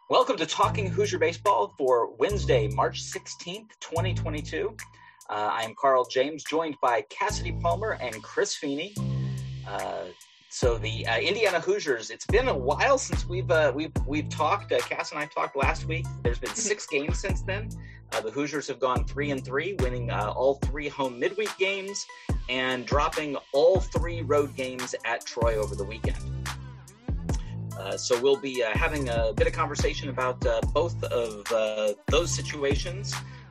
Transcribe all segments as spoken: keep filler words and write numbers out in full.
Welcome to Talking Hoosier Baseball for Wednesday, March sixteenth, twenty twenty-two. Uh, I am Carl James, joined by Cassidy Palmer and Chris Feeney. Uh, so the uh, Indiana Hoosiers, it's been a while since we've uh, we've we've talked. Uh, Cass and I talked last week. There's been six games since then. Uh, the Hoosiers have gone three and three, winning uh, all three home midweek games and dropping all three road games at Troy over the weekend. Uh, so we'll be uh, having a bit of conversation about uh, both of uh, those situations.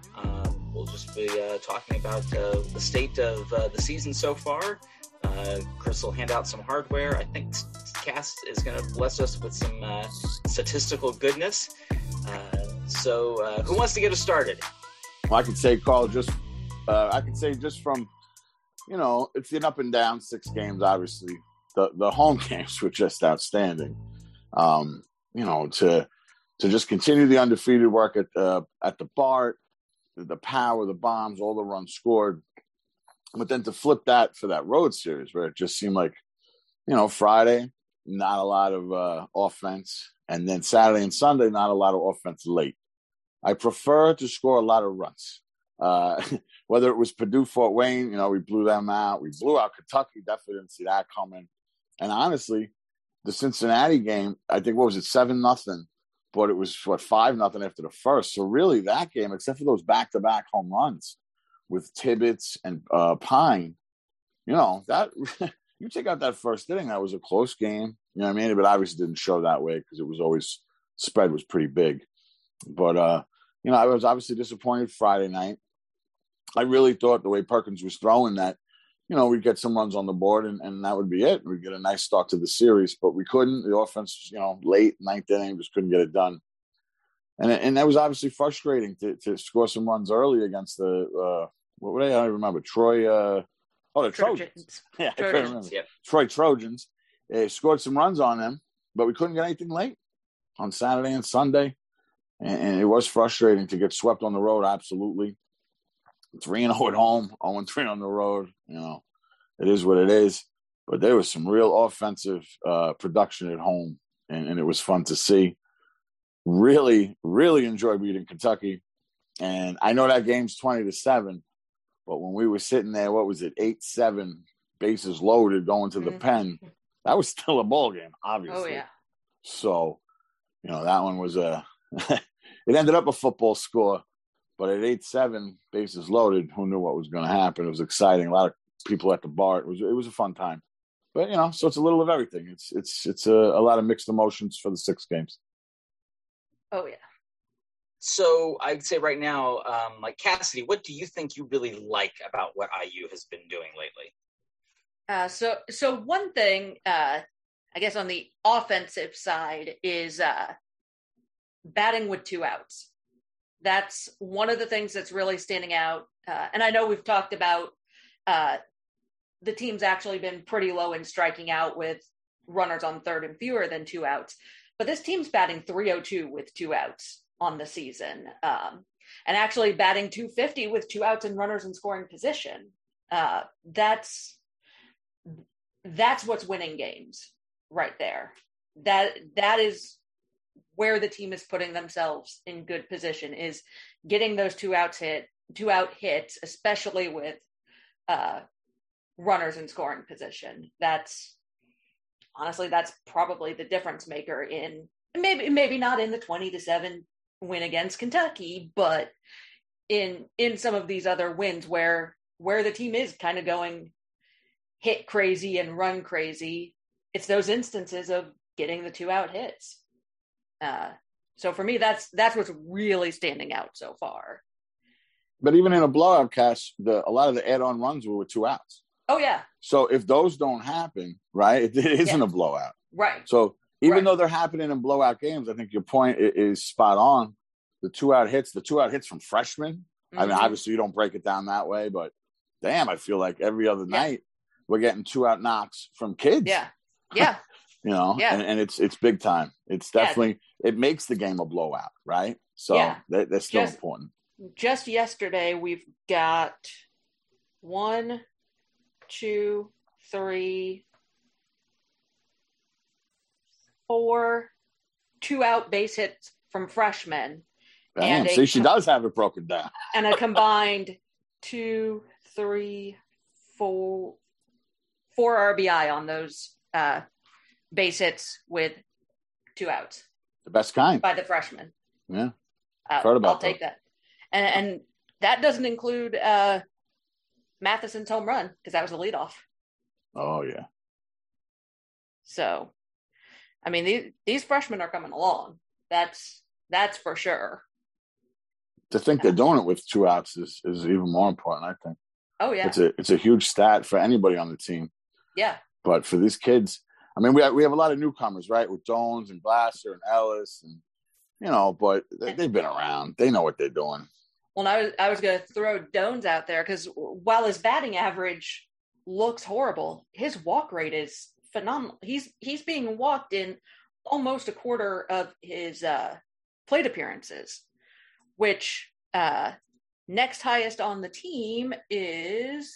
Um, we'll just be uh, talking about uh, the state of uh, the season so far. Uh, Chris will hand out some hardware. I think Cass is going to bless us with some uh, statistical goodness. Uh, so uh, who wants to get us started? Well, I could say, Carl, just uh, I could say just from, you know, it's an up and down six games, obviously. The, the home games were just outstanding. Um, you know, to to just continue the undefeated work at uh, at the Bart, the, the power, the bombs, all the runs scored, but then to flip that for that road series where it just seemed like, you know, Friday, not a lot of uh, offense, and then Saturday and Sunday, not a lot of offense late. I prefer to score a lot of runs. Uh, whether it was Purdue, Fort Wayne, you know, we blew them out. We blew out Kentucky, definitely didn't see that coming. And honestly, the Cincinnati game, I think, what was it, seven nothing, but it was, what, five nothing after the first. So really that game, except for those back-to-back home runs with Tibbetts and uh, Pine, you know, that you take out that first inning, that was a close game. You know what I mean? But obviously didn't show that way because it was always, spread was pretty big. But, uh, you know, I was obviously disappointed Friday night. I really thought the way Perkins was throwing that, you know, we'd get some runs on the board and, and that would be it. We'd get a nice start to the series, but we couldn't. The offense, you know, late, ninth inning, just couldn't get it done. And and that was obviously frustrating to, to score some runs early against the, uh, what were they? I don't even remember. Troy, uh, oh, the Trojans. Trojans. Yeah, Trojans, I couldn't remember. Yep. Troy Trojans. They scored some runs on them, but we couldn't get anything late on Saturday and Sunday. And, and it was frustrating to get swept on the road, absolutely. three and oh at home, oh and three on the road. You know, it is what it is. But there was some real offensive uh, production at home, and, and it was fun to see. Really, really enjoyed beating Kentucky. And I know that game's twenty to seven, but when we were sitting there, what was it, eight seven, bases loaded, going to the mm-hmm. pen, that was still a ball game, obviously. Oh, yeah. So, you know, that one was a – it ended up a football score. But at eight seven, bases loaded, who knew what was going to happen? It was exciting. A lot of people at the bar. It was it was a fun time. But, you know, so it's a little of everything. It's it's it's a, a lot of mixed emotions for the six games. Oh, yeah. So I'd say right now, um, like Cassidy, what do you think you really like about what I U has been doing lately? Uh, so so one thing, uh, I guess on the offensive side is uh, batting with two outs. That's one of the things that's really standing out. Uh, and I know we've talked about uh, the team's actually been pretty low in striking out with runners on third and fewer than two outs. But this team's batting three oh two with two outs on the season. Um, and actually batting two fifty with two outs and runners in scoring position. Uh, that's that's what's winning games right there. That that is where the team is putting themselves in good position, is getting those two outs hit, two out hits, especially with uh, runners in scoring position. That's honestly, that's probably the difference maker in maybe, maybe not in the twenty to seven win against Kentucky, but in, in some of these other wins where, where the team is kind of going hit crazy and run crazy. It's those instances of getting the two out hits. Uh, so for me, that's that's what's really standing out so far. But even in a blowout, Cash, the a lot of the add-on runs were with two outs. Oh yeah. So if those don't happen, right, it, it isn't yeah. a blowout. Right. So even right. though they're happening in blowout games, I think your point is spot on. The two-out hits, the two-out hits from freshmen. Mm-hmm. I mean, obviously you don't break it down that way, but damn, I feel like every other yeah. night we're getting two-out knocks from kids. Yeah. Yeah. You know, yeah. and, and it's it's big time. It's definitely yeah. it makes the game a blowout, right? So yeah. that, that's still just, important. Just yesterday, we've got one, two, three, four, two out base hits from freshmen. Damn, and see, a, she does have it broken down. And a combined two, three, four, four R B I on those uh, base hits with two outs. The best kind. By the freshman. Yeah. Uh, Heard about I'll take that. And, and that doesn't include uh, Matheson's home run, because that was a leadoff. Oh, yeah. So, I mean, these, these freshmen are coming along. That's that's for sure. To think they're doing it with two outs is, is even more important, I think. Oh, yeah. It's a it's a huge stat for anybody on the team. Yeah. But for these kids, I mean, we have, we have a lot of newcomers, right? With Jones and Glasser and Ellis, and you know, but they, they've been around. They know what they're doing. Well, I was I was going to throw Dones out there because while his batting average looks horrible, his walk rate is phenomenal. He's he's being walked in almost a quarter of his uh, plate appearances, which uh, next highest on the team is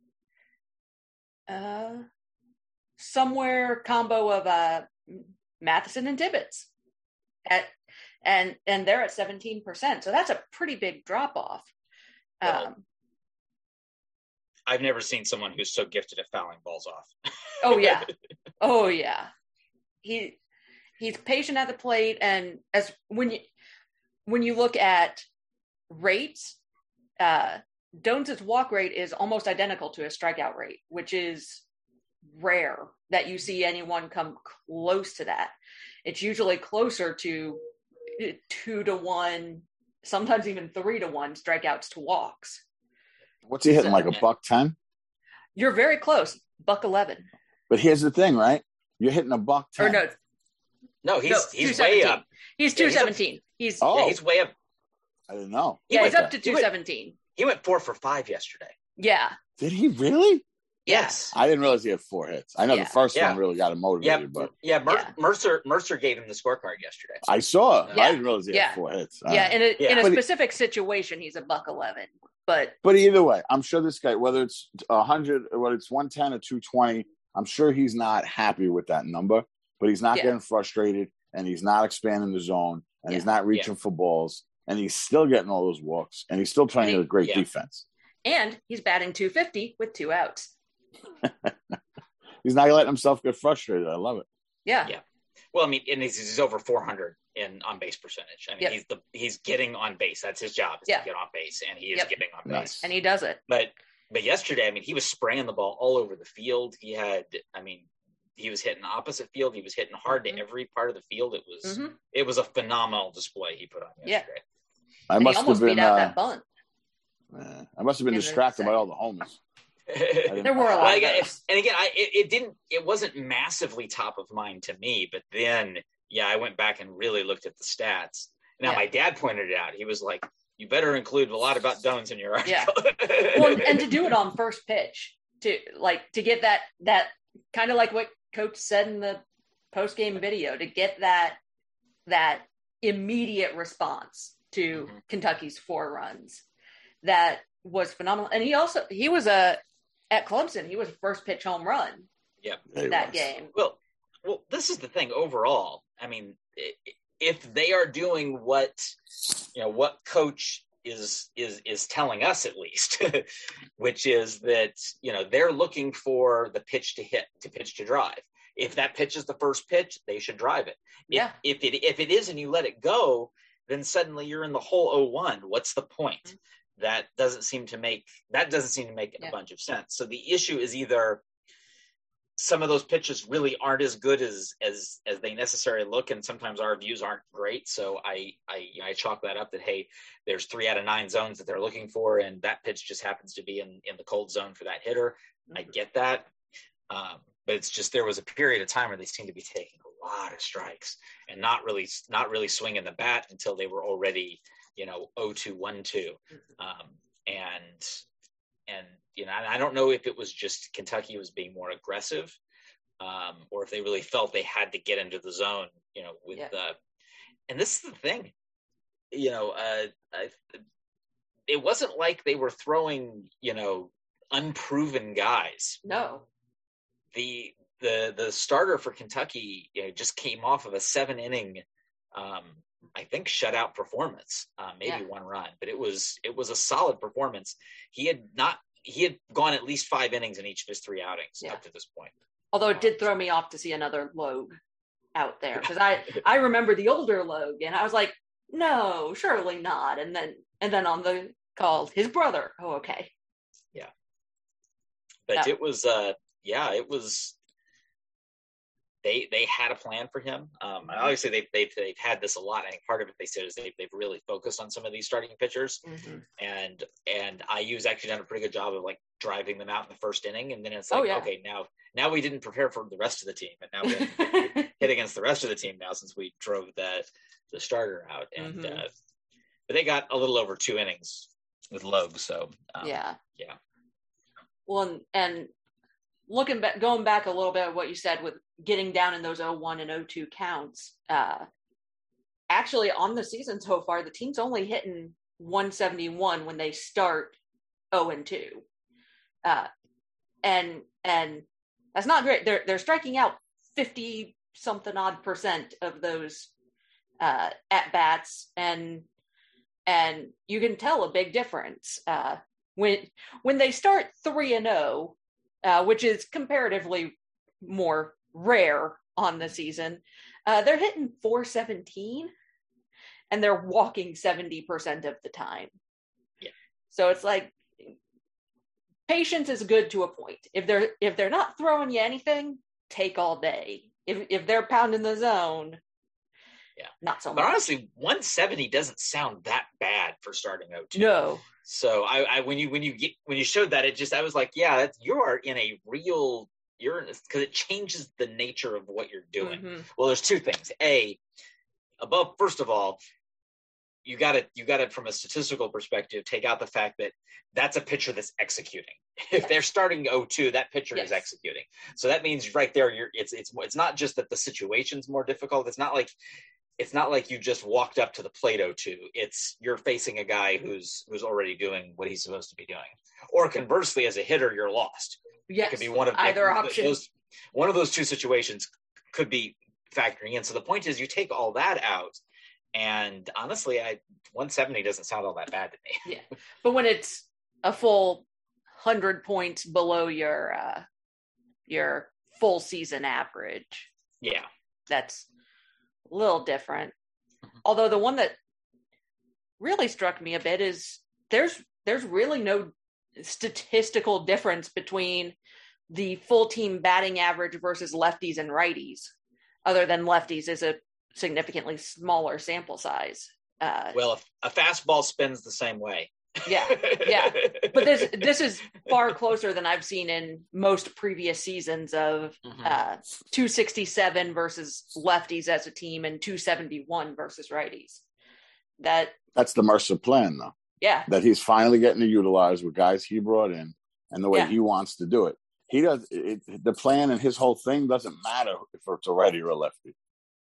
uh, somewhere combo of uh, Matheson and Tibbetts at and and they're at seventeen percent. So that's a pretty big drop off. Well, Um, I've never seen someone who's so gifted at fouling balls off. oh yeah, oh yeah. He he's patient at the plate, and as when you when you look at rates, uh, Dones' walk rate is almost identical to his strikeout rate, which is rare that you see anyone come close to that. It's usually closer to two to one, sometimes even three to one strikeouts to walks. What's he hitting, So, like a buck ten? You're very close, buck eleven. But here's the thing, right? You're hitting a buck ten. Or no, No, he's no, he's two way seventeen. up. He's Yeah, two he's up- seventeen. He's Oh. Yeah, he's way up. I didn't know. He yeah, went- he's up to he two went- seventeen. He went four for five yesterday. Yeah, Did he really? Yes. I didn't realize he had four hits. I know Yeah. the first Yeah. one really got him Yeah, motivated, but yeah, Mer- Yeah. Mercer Mercer gave him the scorecard yesterday. I saw it. Yeah. I didn't realize he had Yeah. four hits. yeah. All In a Yeah. in a But he- specific situation, he's a buck eleven. But But either way, I'm sure this guy, whether it's one hundred, whether it's one ten or two twenty, I'm sure he's not happy with that number, but he's not Yeah. getting frustrated, and he's not expanding the zone, and he's Yeah. not reaching for balls, and he's still getting all those walks, and he's still playing And he- a great yeah. defense. and he's batting two fifty with two outs. He's not letting himself get frustrated. I love it. Yeah, Yeah. Well, I mean, and he's, he's over four hundred in on base percentage. I mean, Yep. he's the he's getting on base. That's his job, is Yeah. to get on base, and he is Yep. getting on base. Nice. and he does it. But but yesterday, I mean, he was spraying the ball all over the field. He had, I mean, he was hitting opposite field. He was hitting hard Mhm. to every part of the field. It was Mhm. it was a phenomenal display he put on Yeah. yesterday. I And he must have almost been. beat out Uh, that bunt. uh, I must have been In the distracted by second. all the homers. There were a Well, lot again, of those. and again, I it, it didn't it wasn't massively top of mind to me, but then yeah, I went back and really looked at the stats. Now Yeah. my dad pointed it out. He was like, "You better include a lot about Dones in your Yeah. article." Well, and to do it on first pitch, to like to get that that kind of like what Coach said in the post game video, to get that that immediate response to Mhm. Kentucky's four runs, that was phenomenal. And he also he was a at Clemson, he was a first pitch home run Yeah, he that was. game. Well, well, this is the thing overall. I mean, i- if they are doing what you know, what coach is is is telling us at least, which is that you know they're looking for the pitch to hit, to pitch to drive. If that pitch is the first pitch, they should drive it. If, Yeah. If it if it is and you let it go, then suddenly you're in the whole oh one. What's the point? Mhm. That doesn't seem to make that doesn't seem to make Yeah. a bunch of sense. So the issue is either some of those pitches really aren't as good as as as they necessarily look, and sometimes our views aren't great. So I I you know, I chalk that up that hey, there's three out of nine zones that they're looking for, and that pitch just happens to be in in the cold zone for that hitter. I get that, um, but it's just there was a period of time where they seemed to be taking a lot of strikes and not really not really swinging the bat until they were already you know oh two one two, um, and and. You know, I don't know if it was just Kentucky was being more aggressive, um, or if they really felt they had to get into the zone. You know, with Yeah. uh, and this is the thing. You know, uh, I, it wasn't like they were throwing you know unproven guys. No. The the the starter for Kentucky you know, just came off of a seven inning um, I think, shutout performance, uh, maybe Yeah. one run, but it was it was a solid performance. He had not he had gone at least five innings in each of his three outings Yeah. up to this point. Although it did throw me off to see another Logue out there, because I I remember the older Logue, and I was like, no, surely not. And then and then on the call, his brother. Oh, okay. Yeah, but Yeah. it was uh yeah it was. They they had a plan for him. Um, and obviously, they've, they've they've had this a lot. I think part of it they said is they've they've really focused on some of these starting pitchers, Mm-hmm. and and I U's actually done a pretty good job of like driving them out in the first inning, and then it's like, Oh, yeah. okay, now now we didn't prepare for the rest of the team, and now we have to hit against the rest of the team now since we drove the the starter out, and Mhm. uh, but they got a little over two innings with Logue, so um, yeah. yeah. Well, and, and looking back, going back a little bit of what you said with getting down in those oh one and oh two counts, uh, actually on the season so far, the team's only hitting one seventy-one when they start oh and two. Uh, and, and that's not great. They're, they're striking out fifty something odd percent of those, uh, at bats. And, and you can tell a big difference, uh, when, when they start three and oh, uh, which is comparatively more rare on the season, uh, they're hitting four seventeen and they're walking seventy percent of the time. Yeah. So it's like, patience is good to a point. If they're, if they're not throwing you anything, take all day. If, if they're pounding the zone, yeah, not so but much. honestly, one seventy doesn't sound that bad for starting oh two. No. So I, I when you when you get when you showed that, it just I was like, yeah, that's, you are in a real you're because it changes the nature of what you're doing. Mm-hmm. Well, there's two things. A, above first of all, you got to you got to from a statistical perspective take out the fact that that's a pitcher that's executing. If Yes. they're starting oh two, that pitcher Yes. is executing. So that means right there, you're it's it's it's not just that the situation's more difficult. It's not like it's not like you just walked up to the plate oh two. It's you're facing a guy who's who's already doing what he's supposed to be doing. Or conversely, as a hitter, you're lost. Yes. It could be one of either like, option. Those, one of those two situations could be factoring in. So the point is, you take all that out, and honestly, I one seventy doesn't sound all that bad to me. Yeah, but when it's a full hundred points below your uh, your full season average, Yeah, that's a little different. Although the one that really struck me a bit is there's there's really no statistical difference between the full team batting average versus lefties and righties, other than lefties is a significantly smaller sample size. Uh, well, if a fastball spins the same way. yeah, yeah. But this this is far closer than I've seen in most previous seasons of Mhm. uh, two sixty-seven versus lefties as a team and two seventy-one versus righties. That That's the Mercer plan, though. yeah, That he's finally getting to utilize with guys he brought in and the way Yeah. he wants to do it. He does it, the plan and his whole thing doesn't matter if it's a righty or a lefty.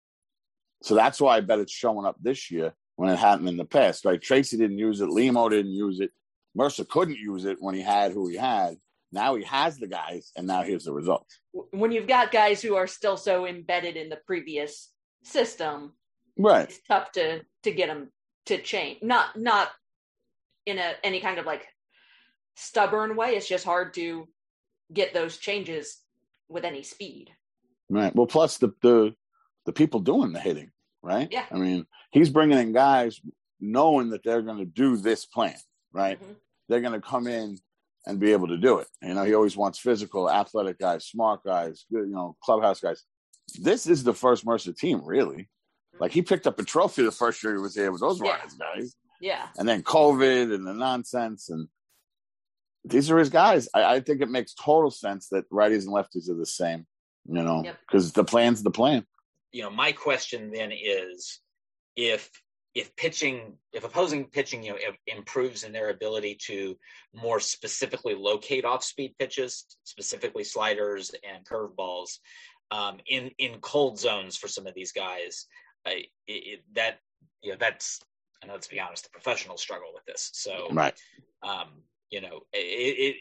So that's why I bet it's showing up this year when it hadn't in the past. Like Tracy didn't use it, Limo didn't use it, Mercer couldn't use it when he had who he had. Now he has the guys, and now here's the result. when you've got guys who are still so embedded in the previous system, Right. it's tough to to get them to change. Not not in a any kind of like stubborn way. It's just hard to get those changes with any speed. Right. Well, plus the the the people doing the hitting, right? Yeah. I mean, he's bringing in guys knowing that they're going to do this plan, right? Mhm. They're going to come in and be able to do it. You know, he always wants physical, athletic guys, smart guys, good, you know, clubhouse guys. This is the first Mercer team, really. Like he picked up a trophy the first year he was here with those Yeah. Rise guys, Yeah. and then COVID and the nonsense, and these are his guys. I, I think it makes total sense that righties and lefties are the same. You know, Yep. because the plan's the plan. You know, my question then is if if pitching, if opposing pitching, you know, if improves in their ability to more specifically locate off-speed pitches, specifically sliders and curveballs, um, in in cold zones for some of these guys, I, it, it, that you know, that's, I know, let's be honest, the professionals struggle with this. So, Right. um, you know, it, it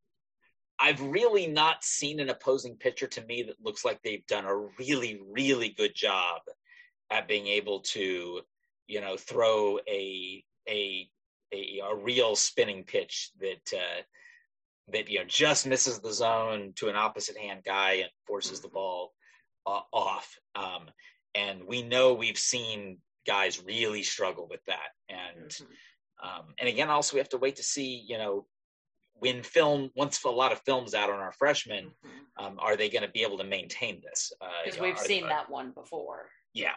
I've really not seen an opposing pitcher to me that looks like they've done a really, really good job at being able to you know, throw a a a, a real spinning pitch that uh, that you know just misses the zone to an opposite hand guy and forces the ball uh, off. Um, and we know we've seen guys really struggle with that. And mm-hmm. um, and again, also we have to wait to see, you know, when film once a lot of film's out on our freshmen, mm-hmm. um, are they going to be able to maintain this? Because uh, we've are, seen are, that one before. Yeah.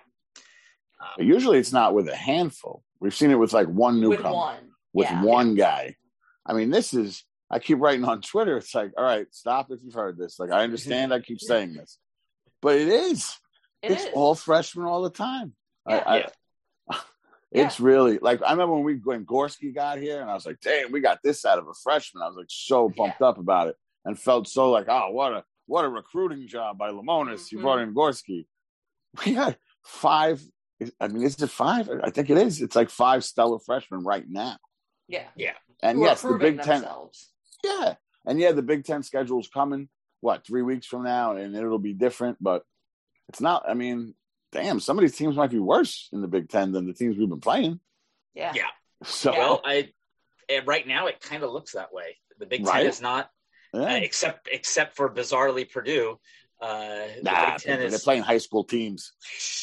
Um, Usually it's not with a handful. We've seen it with like one newcomer, with one, with yeah. one guy. I mean, this is, I keep writing on Twitter. It's like, all right, stop if you've heard this. Like, I understand I keep saying this, but it is. It it's is. all freshmen all the time. Yeah. I, yeah. I, it's yeah. really, like, I remember when we when Gorski got here, and I was like, damn, we got this out of a freshman. I was like so pumped yeah. up about it and felt so like, oh, what a what a recruiting job by Lemonis. Mm-hmm. He brought in Gorski. We got five. I mean, is it five? I think it is. It's like five stellar freshmen right now. Yeah. Yeah. And Who yes, the Big themselves. Ten. Yeah. And yeah, the Big Ten schedule's coming, what, three weeks from now, and it'll be different, but it's not, I mean, damn, some of these teams might be worse in the Big Ten than the teams we've been playing. Yeah. Yeah. So, well, I right now it kind of looks that way. The Big Ten right? is not, yeah. uh, except except for bizarrely Purdue. Uh, nah, the they're is... playing high school teams.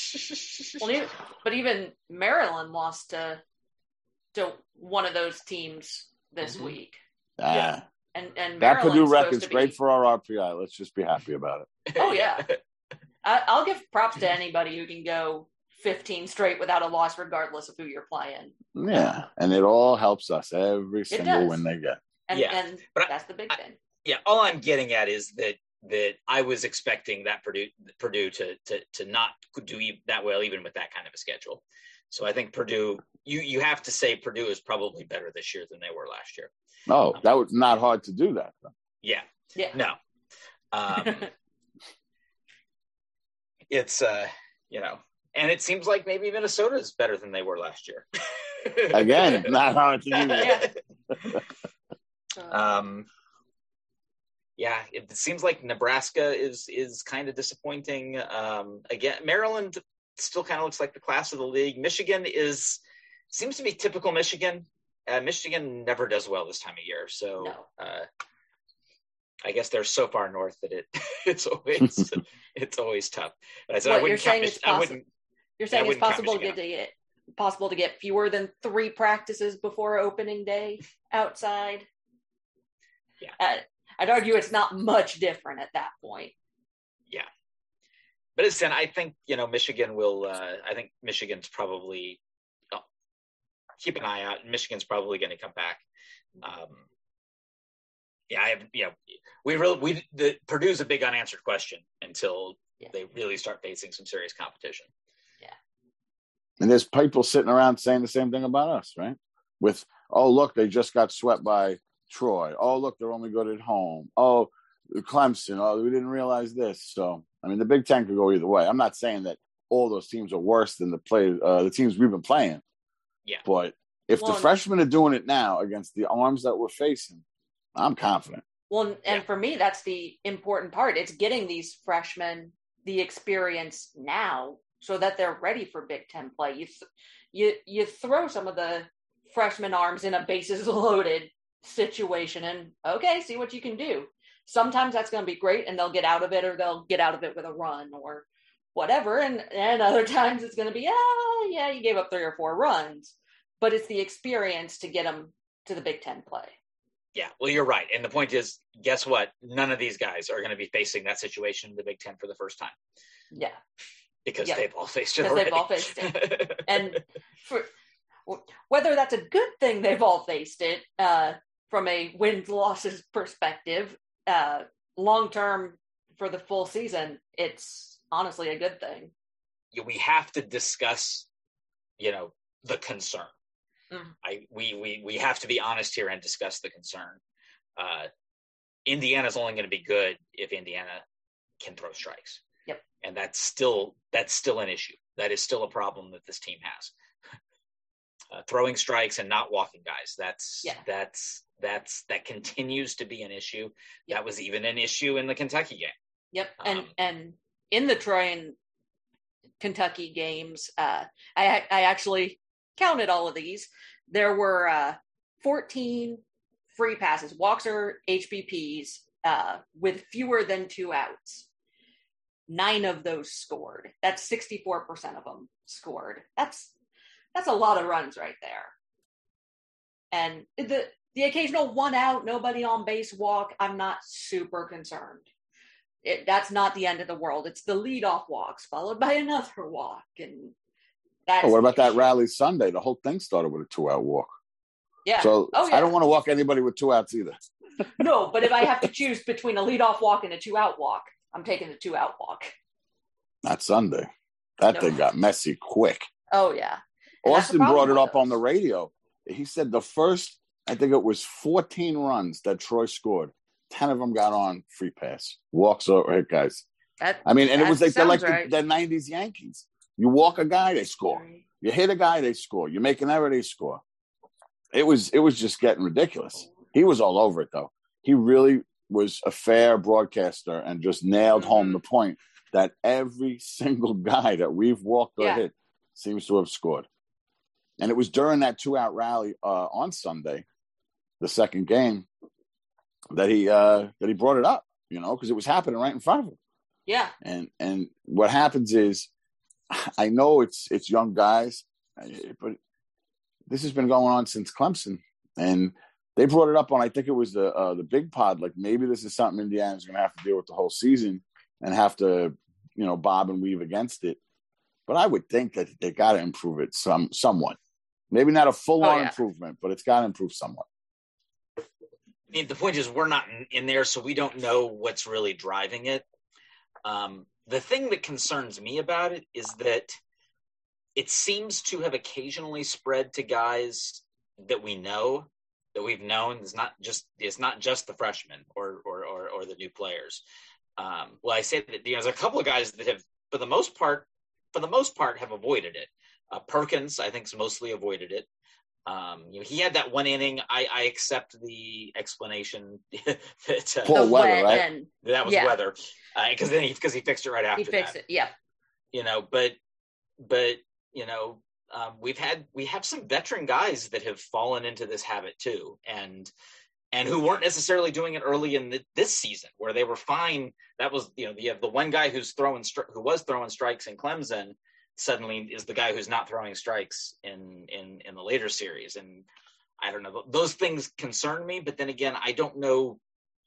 Well, even, but even Maryland lost to to one of those teams this mm-hmm. week. Ah. Yeah, and and that Purdue record's be... great for our R P I. Let's just be happy about it. Oh yeah, I, I'll give props to anybody who can go fifteen straight without a loss, regardless of who you're playing. Yeah, and it all helps us every single win they get. And, yeah, and but that's the big I, thing. Yeah, all I'm getting at is that. that I was expecting that Purdue Purdue to to to not do that well even with that kind of a schedule. So I think Purdue, you you have to say Purdue is probably better this year than they were last year. Oh, that was not hard to do that. Though. Yeah. Yeah. No. Um, it's uh, you know, and it seems like maybe Minnesota is better than they were last year. Again, not hard to do that. Yeah. um. Yeah, it seems like Nebraska is is kind of disappointing. Um, again, Maryland still kind of looks like the class of the league. Michigan is seems to be typical Michigan. Uh, Michigan never does well this time of year, so no. uh, I guess they're so far north that it it's always it's always tough. But I said what, I wouldn't you're count. saying Mich- possi- I wouldn't. You're saying I it's possible to Michigan. get to get possible to get fewer than three practices before opening day outside. Yeah. Uh, I'd argue it's not much different at that point. Yeah. But it's then I think, you know, Michigan will, uh, I think Michigan's probably, oh, keep an eye out. Michigan's probably going to come back. Um, yeah, I have, you know, we really, we, the Purdue's a big unanswered question until yeah. they really start facing some serious competition. Yeah. And there's people sitting around saying the same thing about us, right? With, oh, look, they just got swept by Troy. Oh, look, they're only good at home. Oh, Clemson. Oh, we didn't realize this. So, I mean, the Big Ten could go either way. I'm not saying that all those teams are worse than the play uh, the teams we've been playing. Yeah. But if well, the freshmen are doing it now against the arms that we're facing, I'm confident. Well, and yeah. for me, that's the important part. It's getting these freshmen the experience now so that they're ready for Big Ten play. You th- you you throw some of the freshman arms in a bases loaded situation and okay, see what you can do. Sometimes that's going to be great and they'll get out of it, or they'll get out of it with a run or whatever. And and other times it's going to be, ah, yeah, you gave up three or four runs, but it's the experience to get them to the Big Ten play. Yeah, well, you're right. And the point is, guess what? None of these guys are going to be facing that situation in the Big Ten for the first time. Yeah. Because yeah. they've all faced it Because already. they've all faced it. And for whether that's a good thing they've all faced it, uh, from a wins-losses perspective, uh, long-term for the full season, it's honestly a good thing. We have to discuss, you know, the concern. Mm. I we we we have to be honest here and discuss the concern. Uh, Indiana's only going to be good if Indiana can throw strikes. Yep. And that's still that's still an issue. That is still a problem that this team has. Uh, throwing strikes and not walking guys. That's yeah. that's that's that continues to be an issue. Yep. That was even an issue in the Kentucky game. Yep. And um, and in the Troy and Kentucky games, uh, I I actually counted all of these, there were uh, fourteen free passes, walks or H B Ps, uh, with fewer than two outs. Nine of those scored. That's sixty-four percent of them scored. That's that's a lot of runs right there. And the the occasional one out, nobody on base walk, I'm not super concerned. It, that's not the end of the world. It's the leadoff walks followed by another walk, and that's. Oh, what about that rally Sunday? The whole thing started with a two-out walk. Yeah. So oh, yeah. I don't want to walk anybody with two outs either. No, but if I have to choose between a leadoff walk and a two-out walk, I'm taking the two-out walk. Not Sunday. That No. thing got messy quick. Oh yeah. And Austin brought it up those. on the radio. He said the first, I think it was fourteen runs that Troy scored. ten of them got on free pass. Walks over hit guys. That, I mean, and it was like they're like right. the, the nineties Yankees. You walk a guy, they score. You hit a guy, they score. You make an error, they score. It was it was just getting ridiculous. He was all over it though. He really was a fair broadcaster and just nailed mm-hmm. home the point that every single guy that we've walked or yeah. hit seems to have scored. And it was during that two-out rally uh, on Sunday, the second game, that he uh, that he brought it up, you know, because it was happening right in front of him. Yeah. And and what happens is, I know it's it's young guys, but this has been going on since Clemson, and they brought it up on, I think it was the uh, the Big Pod, like maybe this is something Indiana's going to have to deal with the whole season and have to, you know, bob and weave against it. But I would think that they got to improve it some somewhat. Maybe not a full-on oh, yeah. improvement, but it's got to improve somewhat. I mean, the point is we're not in, in there, so we don't know what's really driving it. Um, the thing that concerns me about it is that it seems to have occasionally spread to guys that we know, that we've known. It's not just it's not just the freshmen or or or, or the new players. Um, well, I say that you know, there's a couple of guys that have, for the most part, for the most part, have avoided it. Uh, Perkins, I think, has mostly avoided it. Um, you know, he had that one inning. I, I accept the explanation that uh, Poor weather, right? And, that was yeah. weather, because uh, then he because he fixed it right after. He fixed that. it, yeah. You know, but but you know, um, we've had we have some veteran guys that have fallen into this habit too, and and who weren't necessarily doing it early in the, this season, where they were fine. That was you know the the one guy who's throwing stri- who was throwing strikes in Clemson. Suddenly is the guy who's not throwing strikes in, in, in the later series. And I don't know, those things concern me, but then again, I don't know.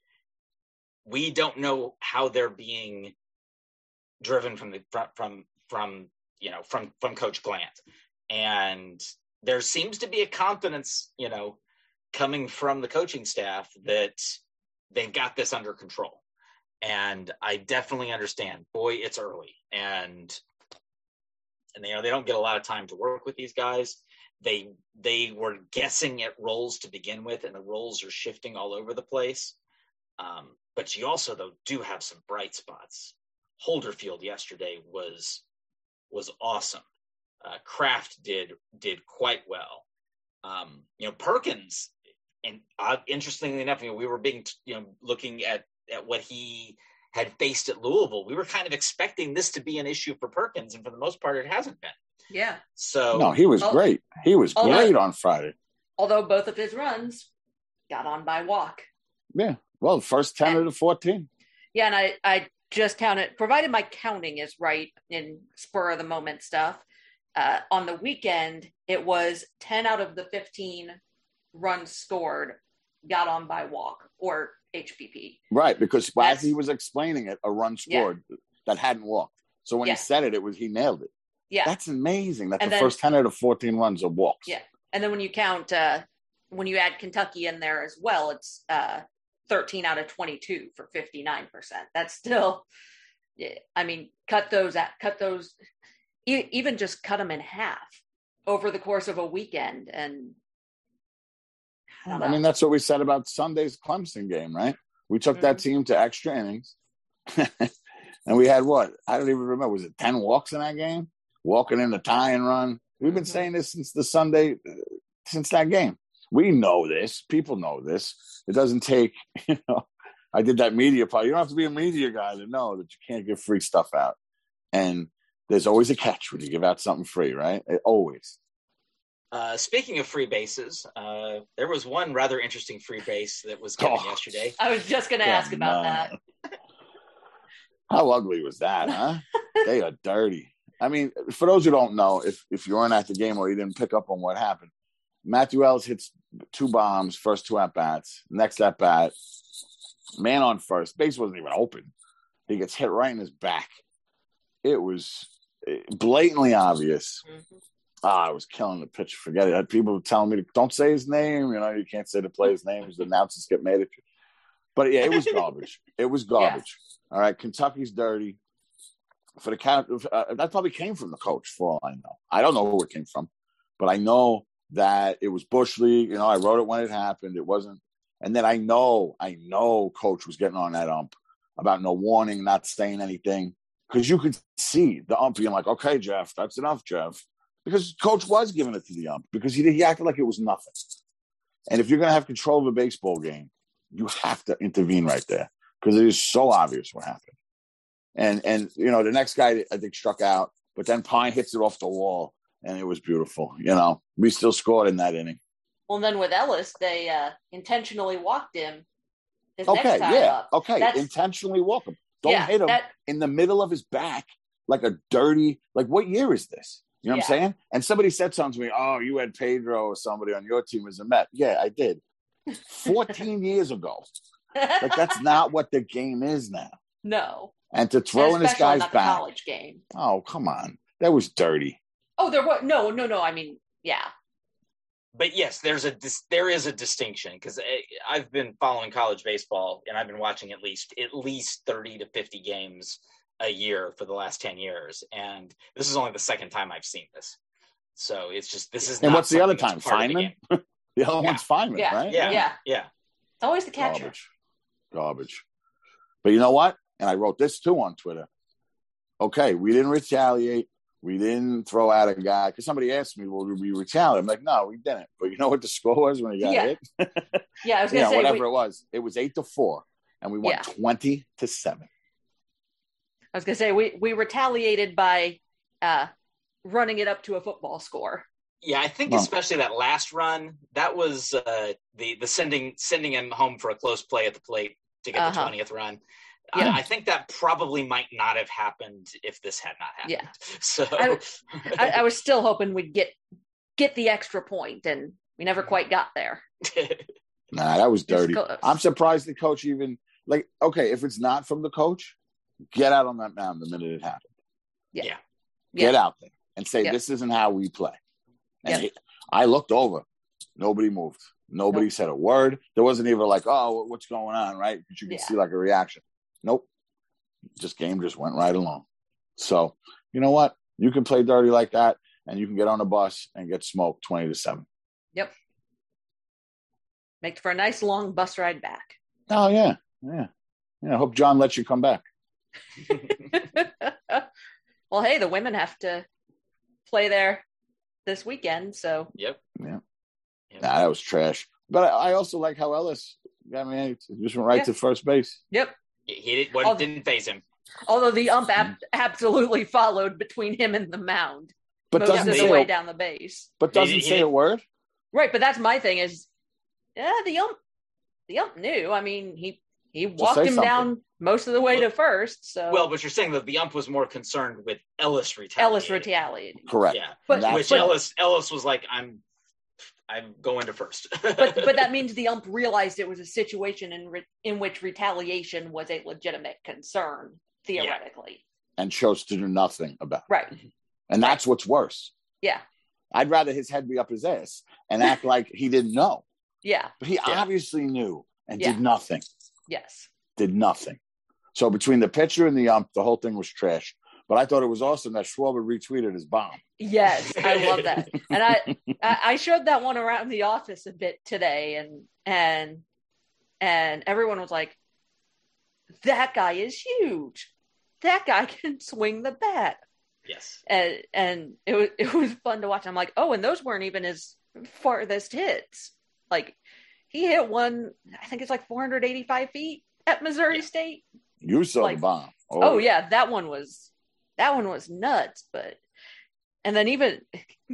We don't know how they're being driven from the, from, from, you know, from, from Coach Glant. And there seems to be a confidence, you know, coming from the coaching staff that they've got this under control. And I definitely understand, boy, it's early. And, And they, you know, they don't get a lot of time to work with these guys. They they were guessing at roles to begin with, and the roles are shifting all over the place. Um, but you also, though, do have some bright spots. Holderfield yesterday was was awesome. Uh, Kraft did did quite well. Um, you know, Perkins, and uh, interestingly enough, you know, we were being you know looking at at what he had faced at Louisville. We were kind of expecting this to be an issue for Perkins, and for the most part, it hasn't been. Yeah. So no, he was oh, great. He was oh, great on Friday. Although both of his runs got on by walk. Yeah. Well, the first ten and, of the fourteen. Yeah, and I, I just counted, provided my counting is right in spur of the moment stuff. Uh, on the weekend, it was ten out of the fifteen runs scored got on by walk or H P P. Right, because That's, as he was explaining it, a run scored yeah. that hadn't walked. So when yeah. he said it, it was he nailed it. Yeah, that's amazing. That and the then, first ten out of fourteen runs are walks. Yeah, and then when you count, uh, when you add Kentucky in there as well, it's uh, thirteen out of twenty-two for fifty-nine percent. That's still, I mean, cut those at cut those, even just cut them in half over the course of a weekend, and I, I mean that's what we said about Sunday's Clemson game, right? We took mm-hmm. that team to extra innings, and we had what? I don't even remember. Was it ten walks in that game? Walking in the tie and run. We've been mm-hmm. saying this since the Sunday, since that game. We know this. People know this. It doesn't take, you know, I did that media part. You don't have to be a media guy to know that you can't give free stuff out. And there's always a catch when you give out something free, right? It, always. Uh, speaking of free bases, uh, there was one rather interesting free base that was given Oh. yesterday. I was just going to ask about on. that. How ugly was that, huh? They are dirty. I mean, for those who don't know, if if you weren't at the game or you didn't pick up on what happened, Matthew Ellis hits two bombs, first two at bats. Next at bat, man on first, base wasn't even open. He gets hit right in his back. It was blatantly obvious. Mm-hmm. Ah, I was killing the pitch. Forget it. I had people telling me to don't say his name. You know, you can't say the player's name because the announcers get mad at you. But yeah, it was garbage. It was garbage. Yeah. All right, Kentucky's dirty. For the kind of, uh, that probably came from the coach, for all I know. I don't know who it came from, but I know that it was Bush League. You know, I wrote it when it happened. It wasn't. And then I know, I know coach was getting on that ump about no warning, not saying anything. Because you could see the ump being like, okay, Jeff, that's enough, Jeff. Because coach was giving it to the ump because he, he acted like it was nothing. And if you're going to have control of a baseball game, you have to intervene right there because it is so obvious what happened. And, and you know, the next guy, I think, struck out, but then Pine hits it off the wall, and it was beautiful. You know, we still scored in that inning. Well, then with Ellis, they uh, intentionally walked him his okay, next time yeah, up. Okay, That's, intentionally walk him. Don't yeah, hit him that, in the middle of his back like a dirty, like what year is this? You know what yeah. I'm saying? And somebody said something to me, oh, you had Pedro or somebody on your team as a Met. Yeah, I did. fourteen years ago. Like, that's not what the game is now. No. And to throw and in this guy's not back. The college game. Oh, come on. That was dirty. Oh, there was no, no, no. I mean, yeah. But yes, there's a there is a distinction because I've been following college baseball and I've been watching at least at least thirty to fifty games a year for the last ten years, and this is only the second time I've seen this. So it's just this is. And not what's the other time? Feynman. The, the other yeah. one's Feynman, yeah. right? Yeah, yeah, yeah. It's always the catcher. Garbage. Garbage. But you know what? And I wrote this too on Twitter. Okay, we didn't retaliate. We didn't throw out a guy. Because somebody asked me, well, did we retaliate? I'm like, no, we didn't. But you know what the score was when he got yeah. hit? yeah, I was going to know, say. Whatever we, it was. It was eight to four. And we won yeah. twenty to seven. I was going to say, we, we retaliated by uh, running it up to a football score. Yeah, I think well, especially that last run, that was uh, the the sending sending him home for a close play at the plate to get uh-huh. the twentieth run. Yeah. I, I think that probably might not have happened if this had not happened. Yeah. So I, I, I was still hoping we'd get get the extra point, and we never quite got there. Nah, that was dirty. I'm surprised the coach even like. Okay, if it's not from the coach, get out on that mound the minute it happened. Yeah, yeah. get yeah. out there and say yeah. this isn't how we play. And yeah. he, I looked over. Nobody moved. Nobody nope. said a word. There wasn't even like, oh, what's going on, right? But you could yeah. see like a reaction. Nope. Just game just went right along. So, you know what? You can play dirty like that, and you can get on a bus and get smoked twenty to seven. Yep. Makes for a nice long bus ride back. Oh, yeah. Yeah. Yeah. I hope John lets you come back. Well, hey, the women have to play there this weekend, so. Yep. Yeah. Yep. Nah, that was trash. But I, I also like how Ellis, I mean, just went right yeah. to first base. Yep. He did, what although, didn't phase him. Although the ump ab- absolutely followed between him and the mound. But most doesn't of the say way a, down the base. But doesn't he, say he, a word? Right, but that's my thing is, yeah, the ump, the ump knew. I mean, he, he walked him something. down most of the way well, to first. So Well, but you're saying that the ump was more concerned with Ellis retaliating. Ellis retaliated. Correct. Yeah, but, which but, Ellis Ellis was like, I'm I'm going to first. but but that means the ump realized it was a situation in re- in which retaliation was a legitimate concern, theoretically. Yeah. And chose to do nothing about it. Right. And that's what's worse. Yeah. I'd rather his head be up his ass and act like he didn't know. Yeah. But he yeah. obviously knew and yeah. did nothing. Yes. Did nothing. So between the pitcher and the ump, the whole thing was trash. But I thought it was awesome that Schwarber retweeted his bomb. Yes, I love that. And I I showed that one around the office a bit today, and and and everyone was like, that guy is huge. That guy can swing the bat. Yes. And and it was it was fun to watch. I'm like, oh, and those weren't even his farthest hits. Like, he hit one, I think it's like four hundred eighty-five feet at Missouri yeah. State. You saw like, the bomb. Oh, oh yeah. yeah, that one was that one was nuts. But and then even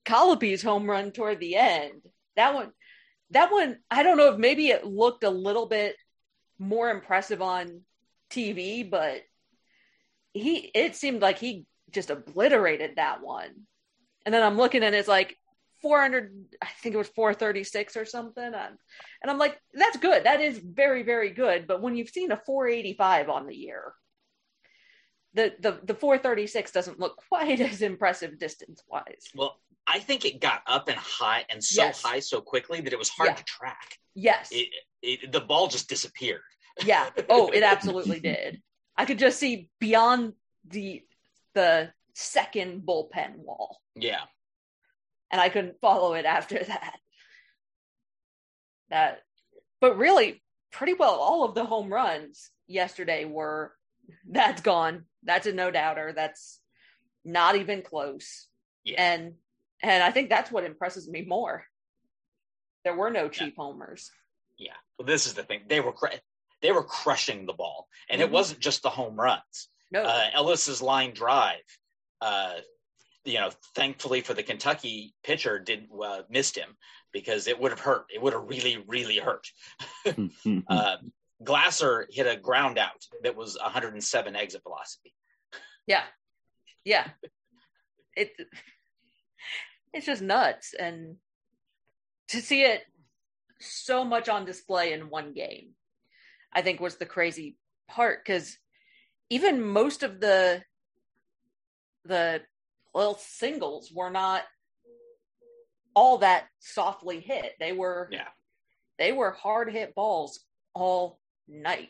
Colopy's home run toward the end, that one, that one, I don't know if maybe it looked a little bit more impressive on T V, but he, it seemed like he just obliterated that one. And then I'm looking and it's like four hundred, I think it was four thirty-six or something. And I'm like, that's good. That is very, very good. But when you've seen a four eighty-five on the year, the, the, the four thirty-six doesn't look quite as impressive distance wise. Well, I think it got up and high and so yes. high so quickly that it was hard yeah. to track. Yes. It, it, the ball just disappeared. Yeah. Oh, it absolutely did. I could just see beyond the the second bullpen wall. Yeah. And I couldn't follow it after that. That, but really, pretty well all of the home runs yesterday were, that's gone. That's a no-doubter. That's not even close. Yeah. And and I think that's what impresses me more. There were no cheap yeah. homers. Yeah. Well, this is the thing. They were cr- they were crushing the ball. And mm-hmm. it wasn't just the home runs. No. Uh, Ellis's line drive, uh, you know, thankfully for the Kentucky pitcher, didn't uh, missed him because it would have hurt. It would have really, really hurt. uh, Glasser hit a ground out that was one hundred seven exit velocity. Yeah. Yeah. It it's just nuts. And to see it so much on display in one game, I think was the crazy part, because even most of the the well singles were not all that softly hit. They were yeah. they were hard hit balls all night.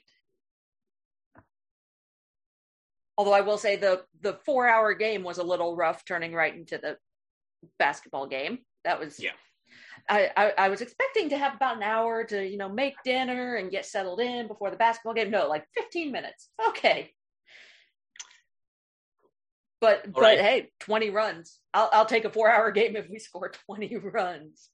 Although I will say the the four hour game was a little rough, turning right into the basketball game. That was yeah. I, I, I was expecting to have about an hour to, you know, make dinner and get settled in before the basketball game. No, like fifteen minutes. Okay. But, All but right. hey, twenty runs. I'll, I'll take a four hour game if we score twenty runs.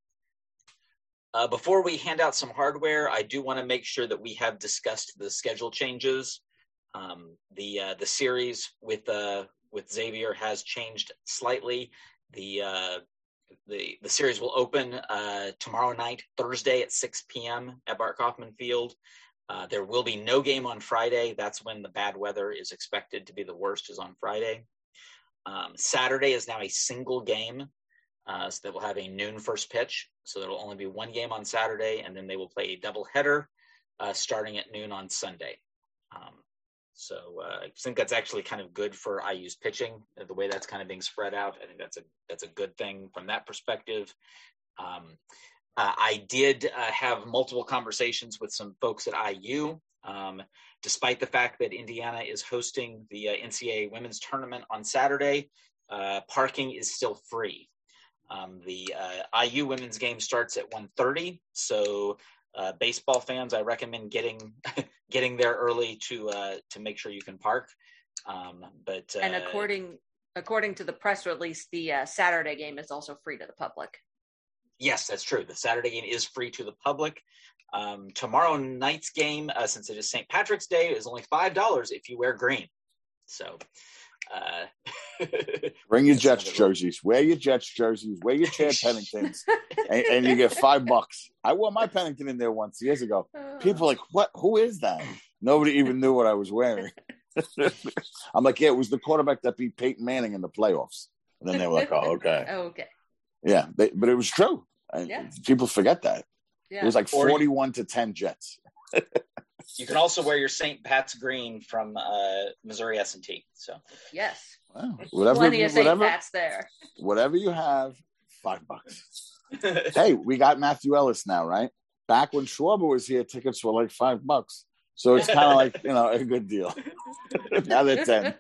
Uh, before we hand out some hardware, I do want to make sure that we have discussed the schedule changes. Um, the, uh, the series with, uh, with Xavier has changed slightly. The, uh, The the series will open uh, tomorrow night, Thursday at six p.m. at Bart Kaufman Field. Uh, there will be no game on Friday. That's when the bad weather is expected to be the worst, is on Friday. Um, Saturday is now a single game, uh, so they will have a noon first pitch. So there will only be one game on Saturday, and then they will play a doubleheader uh, starting at noon on Sunday. Um, So uh, I think that's actually kind of good for I U's pitching, the way that's kind of being spread out. I think that's a that's a good thing from that perspective. Um, uh, I did uh, have multiple conversations with some folks at I U, um, despite the fact that Indiana is hosting the uh, N C double A women's tournament on Saturday. Uh, parking is still free. Um, the uh, I U women's game starts at one thirty, so Uh, baseball fans, I recommend getting getting there early to uh, to make sure you can park. Um, but uh, and according according to the press release, the uh, Saturday game is also free to the public. Yes, that's true. The Saturday game is free to the public. Um, tomorrow night's game, uh, since it is Saint Patrick's Day, is only five dollars if you wear green. So. Uh, Bring your Jets jerseys. Wear your Jets jerseys. Wear your Chad Penningtons, and, and you get five bucks. I wore my Pennington in there once years ago. People are like, "What? Who is that?" Nobody even knew what I was wearing. I'm like, "Yeah, it was the quarterback that beat Peyton Manning in the playoffs." And then they were like, "Oh, okay, oh, okay, yeah." They, but it was true. And yeah. People forget that. Yeah. It was like forty-one to ten Jets. You can also wear your Saint Pat's green from uh, Missouri S and T. So yes, wow. whatever, plenty of Saint whatever, Pat's there. Whatever you have, five bucks. Hey, we got Matthew Ellis now, right? Back when Schwarber was here, tickets were like five bucks. So it's kind of like, you know, a good deal. Now they're ten.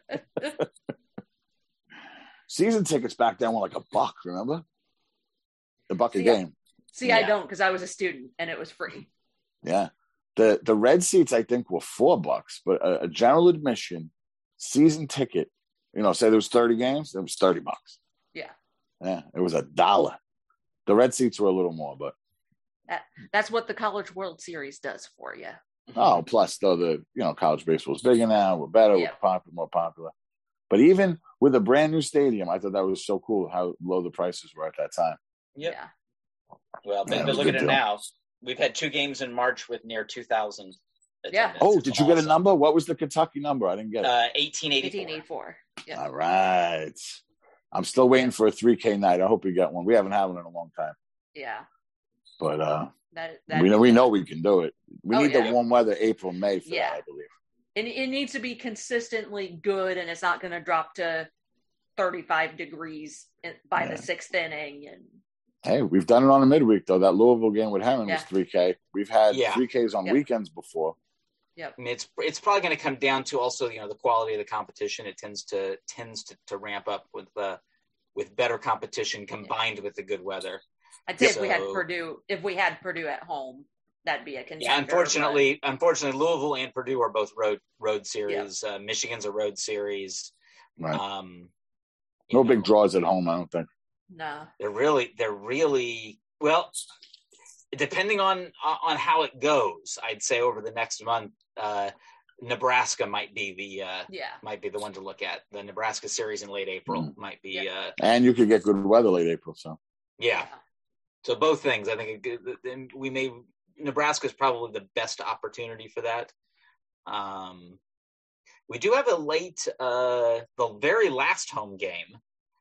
Season tickets back then were like a buck. Remember, a buck see, a game. See, yeah. I don't, because I was a student and it was free. Yeah. The the red seats, I think, were four bucks, but a, a general admission season ticket, you know, say there was thirty games, it was thirty bucks. Yeah. Yeah, it was a dollar. The red seats were a little more, but that, that's what the College World Series does for you. Oh, plus though the you know college baseball is bigger now, we're better, yeah. we're popular, more popular. But even with a brand new stadium, I thought that was so cool how low the prices were at that time. Yep. Yeah. Well, but, Yeah, it but was a look at good it deal. now. We've had two games in March with near two thousand Yeah. attendance. Oh, It's did you get a awesome. number? What was the Kentucky number? I didn't get it. Uh, eighteen eighty-four. eighteen eighty-four. Yeah. All right. I'm still waiting Yeah. for a three K night. I hope we get one. We haven't had one in a long time. Yeah. But uh, That, that we know we know we can do it. We Oh, need yeah. the warm weather, April, May for Yeah. that, I believe. And it needs to be consistently good, and it's not going to drop to thirty-five degrees in, by Yeah. the sixth inning. And Hey, we've done it on a midweek, though. That Louisville game with Herman Yeah. was three K. We've had Yeah. three Ks on Yep. weekends before. Yep. I mean, it's it's probably going to come down to also, you know, the quality of the competition. It tends to tends to, to ramp up with uh, with better competition combined with the good weather. I'd say if we had So- Purdue, if we had Purdue at home, that'd be a contender. Yeah, unfortunately, unfortunately, Louisville and Purdue are both road road series. Uh, Michigan's a road series. Right. Um, No you know, big draws at home, I don't think. but no. They're really, they're really well. Depending on on how it goes, I'd say over the next month, uh, Nebraska might be the uh, Yeah. might be the one to look at. The Nebraska series in late April Mm. might be, Yeah. uh, And you could get good weather late April, so. yeah. So both things, I think, and we may Nebraska is probably the best opportunity for that. Um, we do have a late, uh, the very last home game,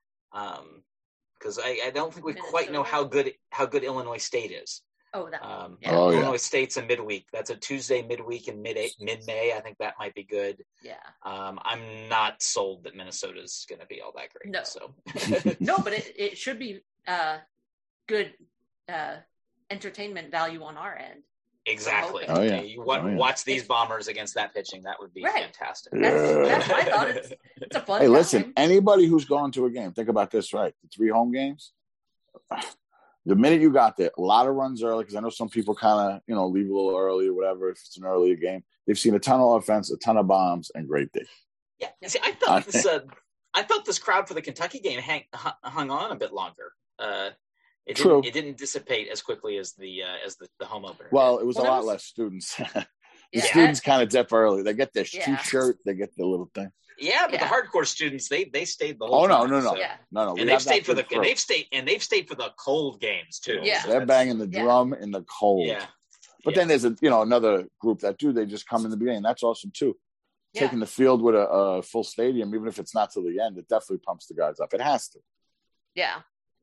um, because I, I don't think we quite know Minnesota? how good how good Illinois State is. Oh, that. Um, Yeah. Oh, yeah. Illinois State's a midweek. That's a Tuesday midweek in mid mid May. I think that might be good. Yeah. Um, I'm not sold that Minnesota's going to be all that great. No. So No, but it, it should be uh, good uh, entertainment value on our end. exactly. Oh, yeah. You wa- Oh, yeah. watch these Bombers against that pitching. That would be Right. fantastic. That's, that's my thought. It's, it's a fun Hey, time. listen, anybody who's going to a game, think about this, right? The three home games. The minute you got there, a lot of runs early, because I know some people kind of, you know, leave a little early or whatever if it's an earlier game. They've seen a ton of offense, a ton of bombs, and great day. Yeah. See, I felt this. Uh, I felt this crowd for the Kentucky game hang, hu- hung on a bit longer. Uh, it True. Didn't, it didn't dissipate as quickly as the uh, as the, the home opener. Well, it was Well, a there lot was- less students. the Yeah. students kind of dip early. They get their Yeah. T-shirt, they get the little thing. yeah, but Yeah. the hardcore students they they stayed the whole Oh, no, time. no, no. so- Yeah. No, no. we And have they've that stayed for the good crew. and they've stayed and they've stayed for the cold games too. Yeah. So They're that's- banging the Yeah. drum in the cold. Yeah. But Yeah. then there's a you know another group that do. They just come in the beginning. That's awesome too. Yeah. Taking the field with a, a full stadium, even if it's not till the end, it definitely pumps the guys up. It has to. Yeah.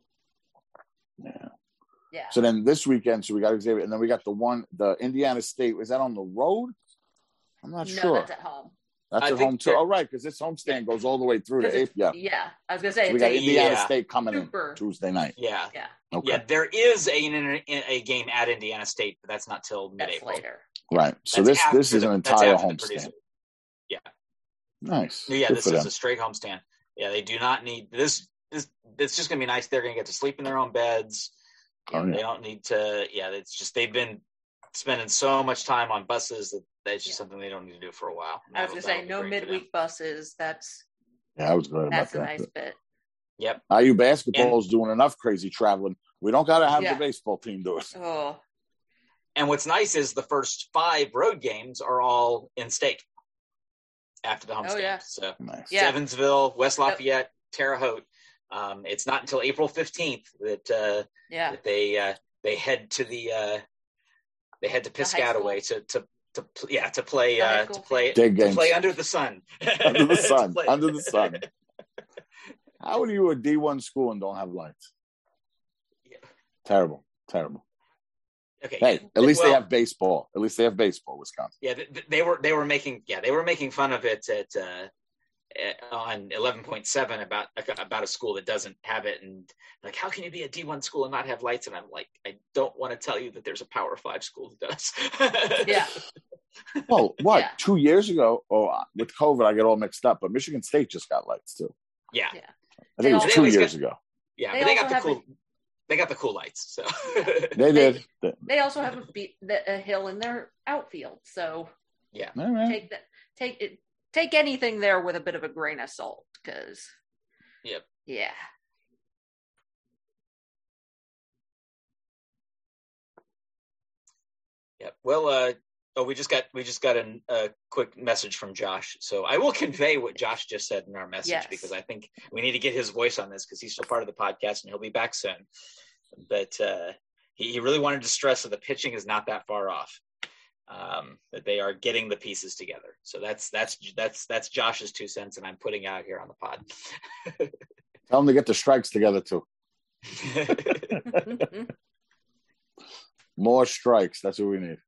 Yeah. Yeah. So then this weekend, so we got Xavier, and then we got the one, the Indiana State. Was that on the road? I'm not no, sure. that's at home. That's I at think home too. they're- Oh, right, because this homestand goes all the way through to 'Cause eighth. Yeah. Yeah. I was going to say, So we it's got a, Indiana Yeah. State coming Super. in Tuesday night. Yeah. yeah, Okay. Yeah, there is a, a a game at Indiana State, but that's not till that's mid-April. later. Right. So That's this after this is the- an that's entire after the Purdue homestand. series. Yeah. Nice. Yeah, Good this for is them. a straight homestand. Yeah, they do not need this. This it's just gonna be nice. They're gonna get to sleep in their own beds. Oh, yeah. They don't need to. Yeah, it's just they've been spending so much time on buses that that's just Yeah. something they don't need to do for a while. I was going to say, That'll- no that'll be great for them. midweek buses. That's Yeah, I was good about that's a that. nice bit. Yep. I U basketball's doing enough crazy traveling. We don't got to have Yeah. the baseball team do it. Oh, And what's nice is the first five road games are all in state after the homestand. Oh, yeah. So Nice. Yeah. Evansville, West Yep. Lafayette, Terre Haute. Um, it's not until April fifteenth that uh, yeah. that they uh, they head to the uh, they head to The high Piscataway to to to pl- yeah to play The high uh, school to play Big to games. play under the sun Under the To sun. play- Under the sun. How are you a D one school and don't have lights? Yeah. Terrible. Terrible. Okay. Hey, at least they Well, have baseball. At least they have baseball, Wisconsin. Yeah, th- th- they were they were making yeah they were making fun of it at uh, at- on eleven point seven about about a school that doesn't have it, and like how can you be a D one school and not have lights? And I'm like, I don't want to tell you that there's a Power Five school that does. Yeah. Well, what? Yeah. Two years ago? Oh, with COVID, I get all mixed up. But Michigan State just got lights too. yeah, Yeah. I They think it was also- two They always years got- ago. yeah, They but they got also the have cool they got the cool lights. So They did. They- They also have a, be- a hill in their outfield, so yeah, all right. take that take it take anything there with a bit of a grain of salt, because Yep. yeah, yeah. Well, uh, Oh, we just got we just got a, a quick message from Josh. So I will convey what Josh just said in our message yes. because I think we need to get his voice on this because he's still part of the podcast and he'll be back soon. But uh, he, he really wanted to stress that the pitching is not that far off. Um, that they are getting the pieces together. So that's that's that's that's Josh's two cents, and I'm putting out here on the pod. Tell them to get the strikes together too. More strikes. That's what we need.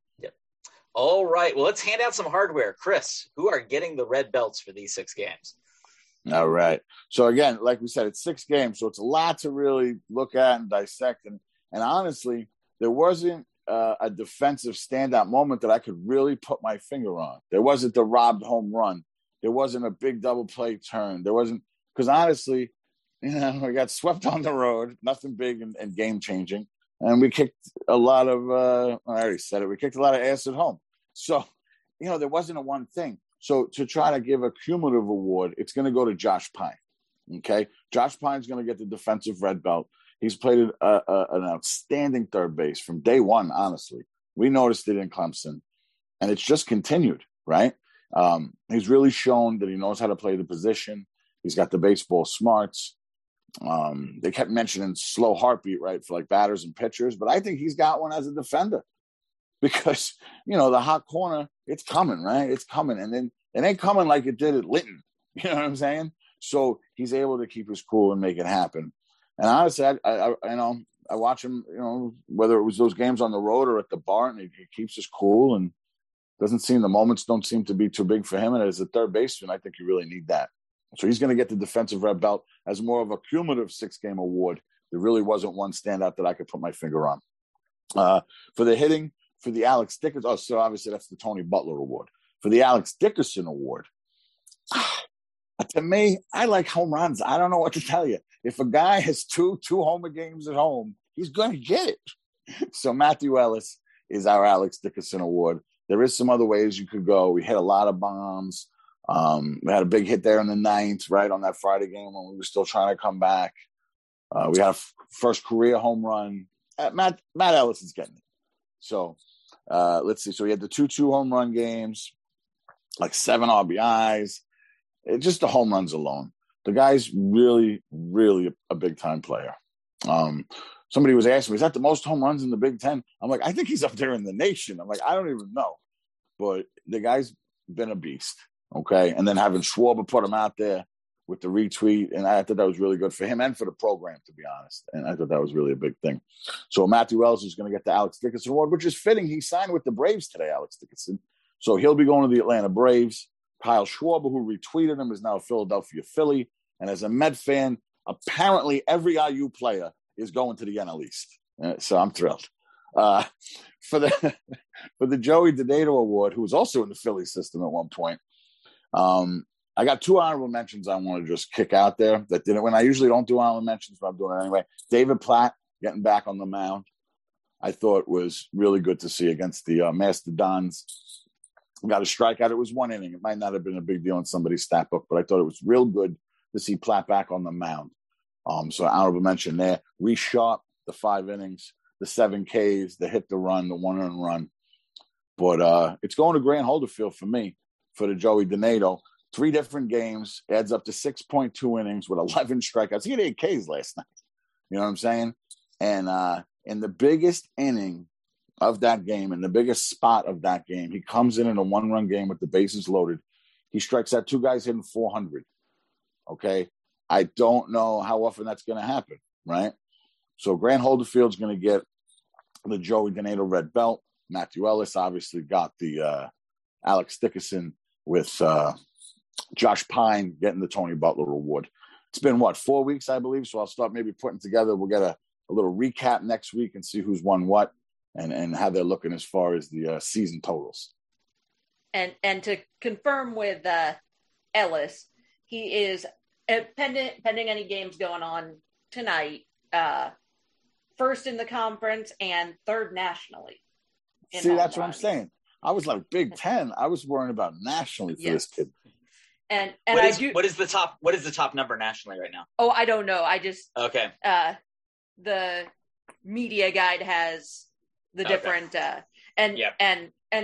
All right. Well, let's hand out some hardware. Chris, who are getting the red belts for these six games? All right. So, again, like we said, it's six games. So it's a lot to really look at and dissect. And, and honestly, there wasn't uh, a defensive standout moment that I could really put my finger on. There wasn't the robbed home run. There wasn't a big double play turn. There wasn't – because honestly, you know, we got swept on the road, nothing big and, and game-changing. And we kicked a lot of uh, – I already said it. We kicked a lot of ass at home. So, you know, there wasn't a one thing. So to try to give a cumulative award, it's going to go to Josh Pine, okay? Josh Pine's going to get the defensive red belt. He's played a, a, an outstanding third base from day one, honestly. We noticed it in Clemson, and it's just continued, right? Um, he's really shown that he knows how to play the position. He's got the baseball smarts. Um, they kept mentioning slow heartbeat, right, for like batters and pitchers, but I think he's got one as a defender. Because, you know, the hot corner, it's coming, right? It's coming. And then it ain't coming like it did at Linton. You know what I'm saying? So he's able to keep his cool and make it happen. And honestly, I, I, I you know, I watch him, you know, whether it was those games on the road or at the barn, he, he keeps his cool and doesn't seem, the moments don't seem to be too big for him. And as a third baseman, I think you really need that. So he's going to get the defensive red belt as more of a cumulative six-game award. There really wasn't one standout that I could put my finger on. Uh, for the hitting, for the Alex Dickerson, oh, so obviously that's the Tony Butler Award. For the Alex Dickerson Award, to me, I like home runs. I don't know what to tell you. If a guy has two two homer games at home, he's going to get it. So Matthew Ellis is our Alex Dickerson Award. There is some other ways you could go. We hit a lot of bombs. Um, we had a big hit there in the ninth, right, on that Friday game when we were still trying to come back. Uh, we had a f- first career home run. Uh, Matt Matt Ellis is getting it. So uh, let's see. So we had the two two home run games, like seven R B Is. It, just the home runs alone. The guy's really, really a, a big-time player. Um, somebody was asking me, is that the most home runs in the Big Ten? I'm like, I think he's up there in the nation. I'm like, I don't even know. But the guy's been a beast, okay? And then having Schwarber put him out there with the retweet, and I thought that was really good for him and for the program, to be honest. And I thought that was really a big thing. So Matthew Ellis is going to get the Alex Dickerson Award, which is fitting. He signed with the Braves today, Alex Dickerson. So he'll be going to the Atlanta Braves. Kyle Schwarber, who retweeted him, is now a Philadelphia Philly. And as a Met fan, apparently every I U player is going to the N L East. Uh, so I'm thrilled. Uh, for the for the Joey Donato Award, who was also in the Philly system at one point, um, I got two honorable mentions I want to just kick out there that didn't win. I usually don't do honorable mentions, but I'm doing it anyway. David Platt getting back on the mound, I thought was really good to see against the uh, Mastodons. Got a strikeout. It was one inning. It might not have been a big deal in somebody's stat book, but I thought it was real good to see Platt back on the mound. Um, so honorable mention there. Reese Sharp, the five innings, the seven Ks, the hit, the run, the one earned run. But uh, it's going to Grant Holderfield for me, for the Joey Donato. Three different games, adds up to six point two innings with eleven strikeouts. He had eight Ks last night. You know what I'm saying? And uh, in the biggest inning of that game, in the biggest spot of that game, he comes in in a one-run game with the bases loaded. He strikes out two guys hitting four hundred. Okay? I don't know how often that's going to happen, right? So Grant Holderfield's going to get the Joey Donato red belt. Matthew Ellis obviously got the uh, Alex Dickerson with uh, Josh Pine getting the Tony Butler Award. It's been, what, four weeks, I believe, so I'll start maybe putting together. We'll get a, a little recap next week and see who's won what and, and how they're looking as far as the uh, season totals. And and to confirm with uh, Ellis, he is, uh, pending, pending any games going on tonight, uh, first in the conference and third nationally. See, that's runs. What I'm saying. I was like Big Ten. I was worrying about nationally for yes. this kid. And and what I is, do. What is the top? What is the top number nationally right now? Oh, I don't know. I just okay. Uh, the media guide has the okay. different uh, and yep. and and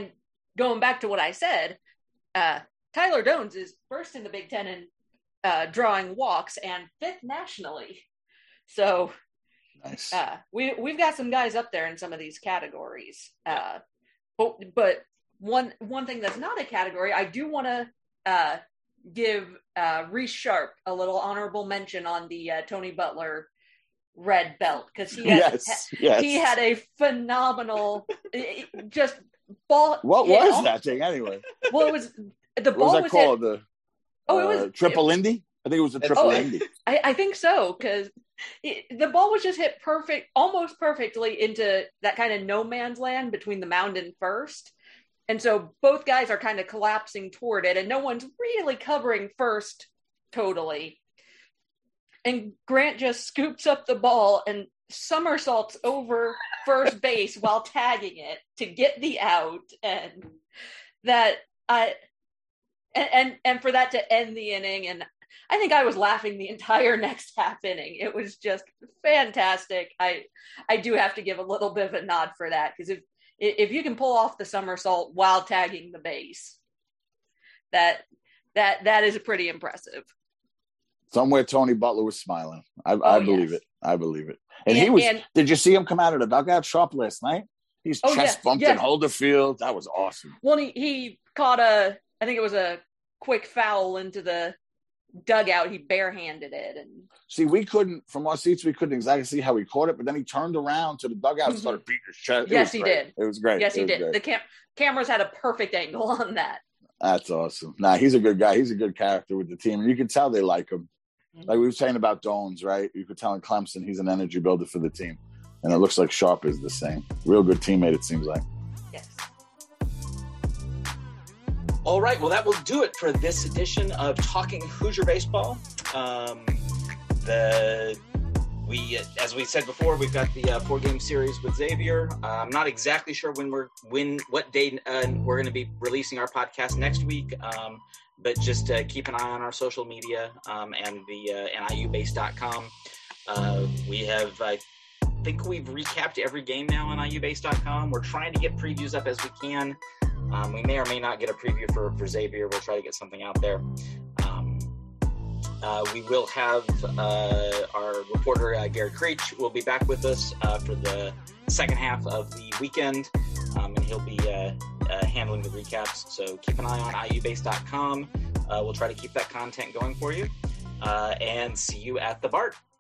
going back to what I said, uh, Tyler Dones is first in the Big Ten in uh, drawing walks and fifth nationally. So nice. uh, we we've got some guys up there in some of these categories. Uh, but but one one thing that's not a category, I do want to uh, give uh, Reese Sharp a little honorable mention on the uh, Tony Butler red belt, because he had, yes, yes. he had a phenomenal just ball. What was all, that thing anyway? Well, it was the what ball was that was called? hit, the oh, uh, it was triple it, Indy. I think it was a triple oh, Indy. I, I think so, because the ball was just hit perfect, almost perfectly into that kind of no man's land between the mound and first. And so both guys are kind of collapsing toward it, and no one's really covering first totally. And Grant just scoops up the ball and somersaults over first base while tagging it to get the out. And that I and, and and for that to end the inning, and I think I was laughing the entire next half inning. It was just fantastic. I I do have to give a little bit of a nod for that, because if if you can pull off the somersault while tagging the base, that that that is pretty impressive. Somewhere Tony Butler was smiling. I, oh, I believe yes. it. I believe it. And, and he was. and, did you see him come out of the dugout sharp last night? He's oh, chest yes, bumped yes. and hold the field. That was awesome. Well, he, he caught a, I think it was a quick foul into the dugout. He barehanded it. And see, we couldn't, from our seats, we couldn't exactly see how he caught it, but then he turned around to the dugout and started beating his chest. It yes, he great. did. It was great. Yes, it he did. Great. The cam- cameras had a perfect angle on that. That's awesome. Nah, he's a good guy. He's a good character with the team, and you can tell they like him. Like we were saying about Dones, right? You could tell in Clemson he's an energy builder for the team. And it looks like Sharp is the same. Real good teammate, it seems like. Yes. All right. Well, that will do it for this edition of Talking Hoosier Baseball. Um, the we, as we said before, we've got the uh, four-game series with Xavier. Uh, I'm not exactly sure when we're when what day uh, we're going to be releasing our podcast next week. Um, but just uh, keep an eye on our social media um, and the uh, and I U base dot com. Uh, we have, I think we've recapped every game now on I U base dot com. We're trying to get previews up as we can. Um, we may or may not get a preview for, for Xavier. We'll try to get something out there. Um, uh, we will have uh, our reporter, uh, Garrett Creech, will be back with us uh, for the second half of the weekend, um, and he'll be uh, uh, handling the recaps. So keep an eye on I U base dot com. Uh, we'll try to keep that content going for you. Uh, and see you at the B A R T.